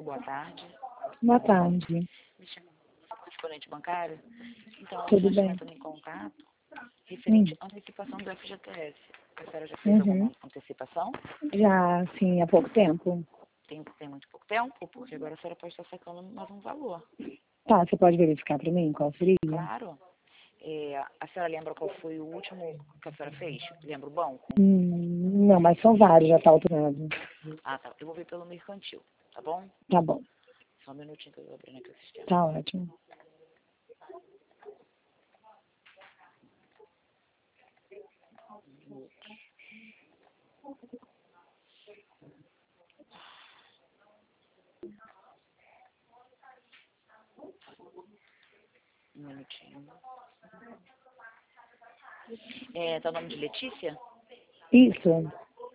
boa tarde. Boa tarde. Me chamo de corrente bancário. Então, Tudo nós bem. entrando em contato referente à antecipação do FGTS. A senhora já fez alguma antecipação? Já, sim, há pouco tempo. Tem muito pouco tempo, porque agora a senhora pode estar sacando mais um valor. Tá, você pode verificar para mim qual seria? Claro. A senhora lembra qual foi o último que a senhora fez? Lembra o banco? Não, mas são vários, já tá autorado. Ah, tá. Eu vou ver pelo mercantil, tá bom? Tá bom, Só um minutinho que eu vou abrindo aqui o sistema. tá ótimo. Um minutinho. Tá o nome de Letícia? Isso.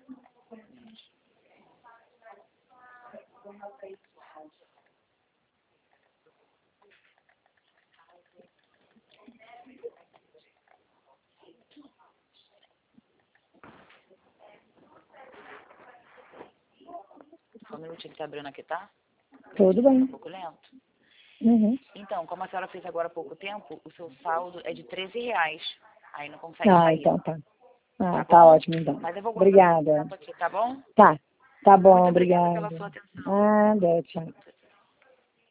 Só um minutinho que tá abrindo aqui, tá? Tudo Um bem. pouco lento. Uhum. Então, como a senhora fez agora há pouco tempo, o seu saldo é de R$ 13. Aí não consegue Ah, sair. então tá. Ah, Tá tá bom? ótimo então. Mas eu vou guardar o Obrigada. documento aqui, tá bom? Tá, tá bom, Muito obrigada pela obrigada. sua atenção. Nada, tchau.